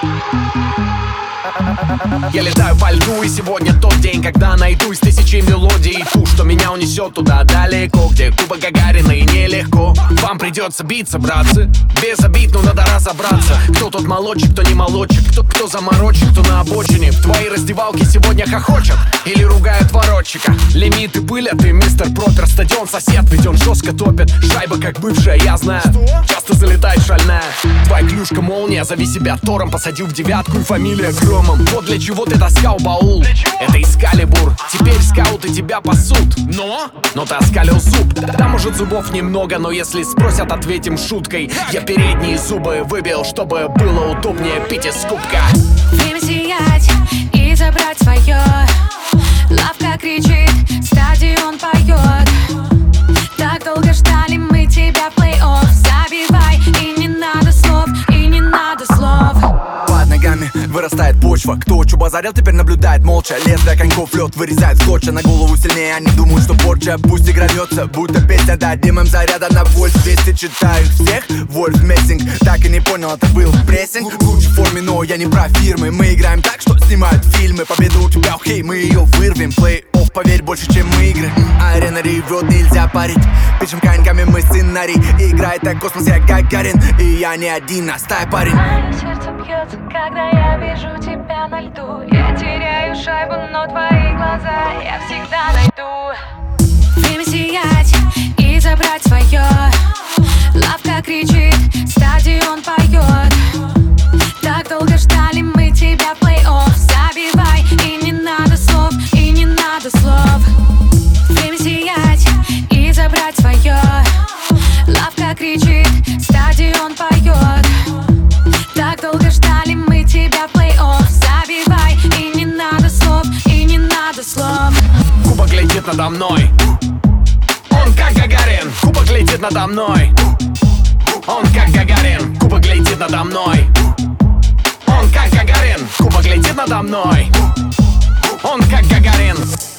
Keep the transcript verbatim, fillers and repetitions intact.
Я летаю по льду, и сегодня тот день, когда найду из тысячи мелодий ту, что меня унесет туда далеко, где Куба Гагарина и нелегко. Вам придется биться, братцы, без обид, но надо разобраться. Кто тот молодчик, кто не молодчик, кто, кто заморочек, кто на обочине. В твоей раздевалке сегодня хохочет или ругают воротчика. Лимиты пылят и мистер Пропер. Стадион сосед, ведь он жестко топит. Шайба как бывшая, я знаю, часто залетает шальная. Твоя клюшка молния, зови себя Тором. Посадил в девятку и фамилия Громом. Вот для чего ты таскал баул. Это Экскалибур. Теперь скауты тебя пасут. Но? Но ты оскалил зуб. Да, может, зубов немного, но если спросят, ответим шуткой. Я передние зубы выбил, чтобы было удобнее пить из кубка. Время сиять и забрать свое. Лавка кричит, стадион поет. Так долго ждали мы тебя в плей-офф. Забивай, и не надо слов, и не надо слов. Под ногами вырастает почва. Кто что базарил, теперь наблюдает молча. Лезвие коньков лед вырезает скотча. На голову сильнее, они думают, что порча. Пусть игра льется, будто песня. Дадим им заряда на вольт двести. Читаю всех, Вольф Мессинг. Так и не понял, это был прессинг. В лучшей форме, но я не про фирмы. Мы играем так, что снимают фильмы. Победа у тебя, окей, мы ее вырвем. Плей-офф, поверь, больше, чем мы игры. Арена ревет, нельзя парить. Пишем коньками мы сценарий. Играет так космос, я Гагарин. И я не один, оставь парень. Мое сердце бьется, когда я вижу тебя на льду. Я теряю шайбу, но твои глаза я всегда найду. Время сиять и забрать свое. Лавка кричит, стадион поет. Так долго ждали мы тебя в плей-офф. Забивай, и не надо слов, и не надо слов. Время сиять и забрать свое. Лавка кричит, стадион поет. Так долго ждали мы тебя в плей-офф. Забивай, и не надо слов, и не надо слов. Кубок летит надо мной. Он как Гагарин. Кубок летит надо мной. Он как Гагарин. Кубок летит надо мной. Он как Гагарин. Кубок летит надо мной. Он как Гагарин.